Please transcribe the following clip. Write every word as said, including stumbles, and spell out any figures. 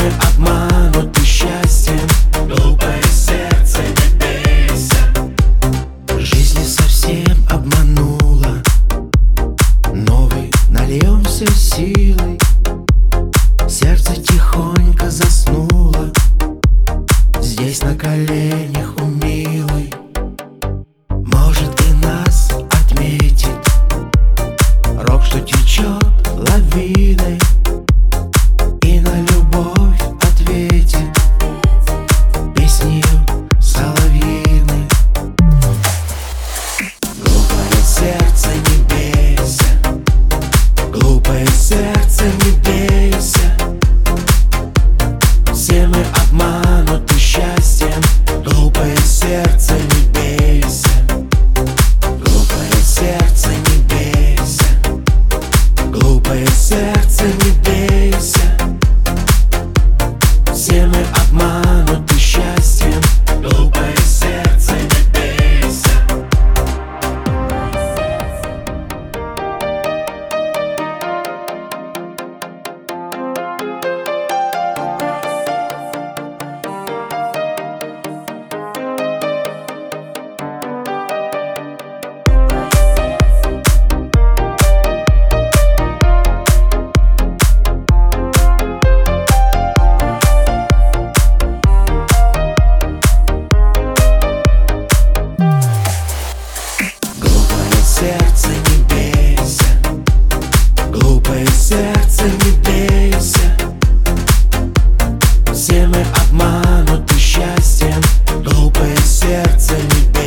мы обмануты счастьем. Глупое сердце, не бейся. Жизнь не совсем обманула. Новый нальемся силой. Сердце тихонько заснуло здесь на коленях у милой. Может, и нас отметит рок, что течет лавиной, и на любовь ответит песнью соловьиной. Глупое сердце, не бейся. Глупое сердце, не бейся. Все мы обмануты счастьем. Глупое сердце, не бейся. Глупое сердце, не бейся. Глупое сердце, не бейся. Все мы обмануты счастьем. Глупое сердце, не бейся. Сердце, не бейся. Глупое сердце, не бейся. Все мы обмануты счастьем. Глупое сердце, не бейся.